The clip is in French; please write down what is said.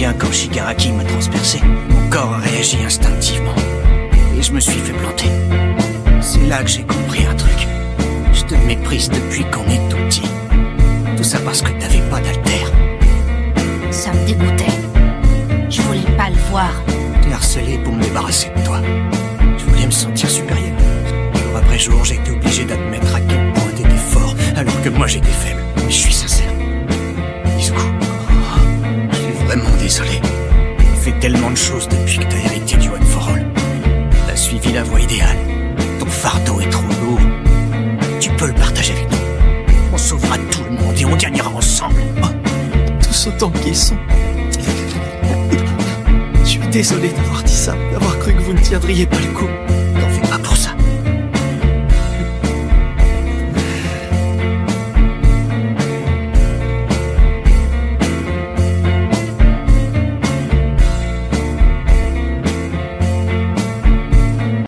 souviens quand Shigaraki m'a transpercé, mon corps a réagi instinctivement. Et je me suis fait planter. C'est là que j'ai compris un truc. Je te méprise depuis qu'on est tout petit. Tout ça parce que t'avais pas d'altère. Ça me dégoûtait. Je voulais pas le voir. T'es harcelé pour me débarrasser de toi. Je voulais me sentir supérieur. Jour après jour, j'ai été obligé d'admettre à quel point t'étais fort, alors que moi j'étais faible. Mais je suis sincère. Izuku, je suis vraiment désolé. T'as fait tellement de choses depuis que t'as hérité du One for All. T'as suivi la voie idéale. Ton fardeau est trop lourd. Tu peux le partager avec nous. On sauvera tout le monde et on gagnera ensemble. Oh, tous autant qu'ils sont. Je suis désolé d'avoir dit ça, d'avoir cru que vous ne tiendriez pas le coup.